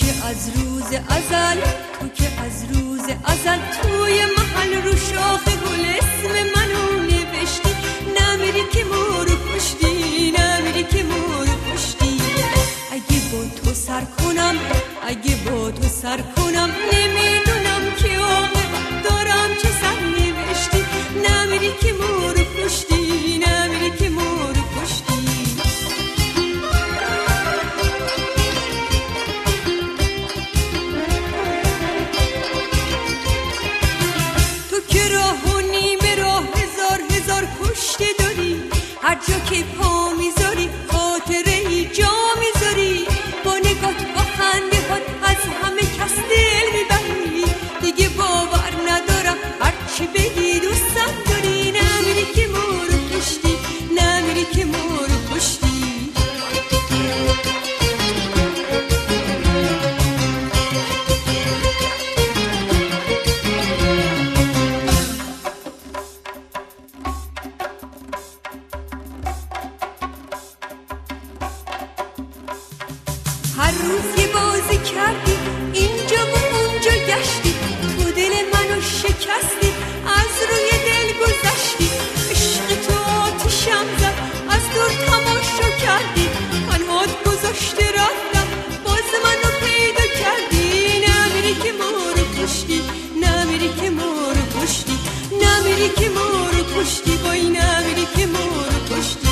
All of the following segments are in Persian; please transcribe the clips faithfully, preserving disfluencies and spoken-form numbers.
که از روز ازل تو که از روز ازل توی محل رو شاخ گل اسم منو نوشتی، نمیری که مورو پشتی، نمیری که مورو پشتی. اگه با تو سر کنم، اگه با تو سر کنم، نمیدونم که عاقبت دارم چه سر نوشتی، نمیری که مورو پشتی، نمیری که مورو پشتی. هر جا که پا میذاری خاطره ای جا میذاری، با نگات با خنده هات از همه کس دل میبری. دیگه باور ندارم هرچی بگی دوستم داری، نمیری که مورو پشتی، نمیری که مورو پشتی. هر روز یه بازی کردی، اینجا و اونجا گشتی، تو دل منو شکستی، از روی دل گذشتی. عشق تو آتیشم زد، از دور تماشا کردی، تنهات گذاشته رفتم، باز منو پیدا کردی. نمیری که مورو پشتی، نمیری که مورو پشتی، نمیری که مورو پشتی، وای نمیری که مورو پشتی.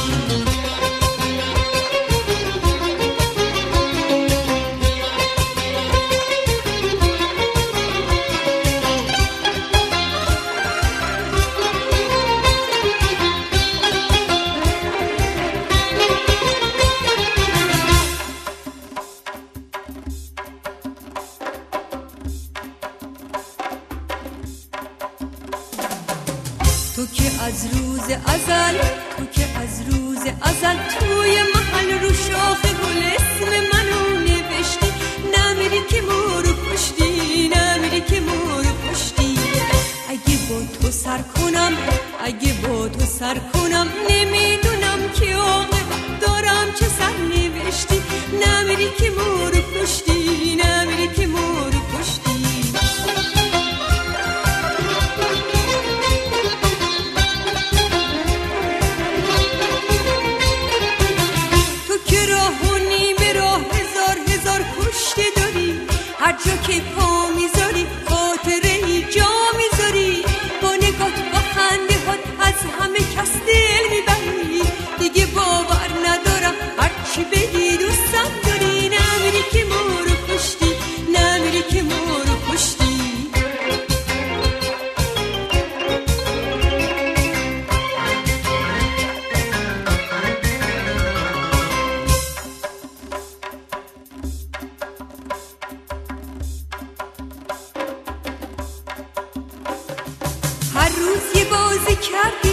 تو که از روز ازل، تو که از روز ازل توی محل رو شاخ گل اسم منو نوشتی، نمیری که مورو پشتی، نمیری که مورو پشتی. اگه با تو سر کنم، اگه با تو سر کنم، نمیدونم که عاقبت دارم چه سر نوشتی، نمیری که مورو پشتی، نمیری که مورو پشتی. هر جا که پا میذاری خاطره ای جا میذاری، با نگات با خنده هات از همه کس دل میبری. دیگه باور ندارم هرچی بگی دوستم داری، نمیری که مورو پشتی، نمیری که مورو پشتی. هر روز یه بازی کردی،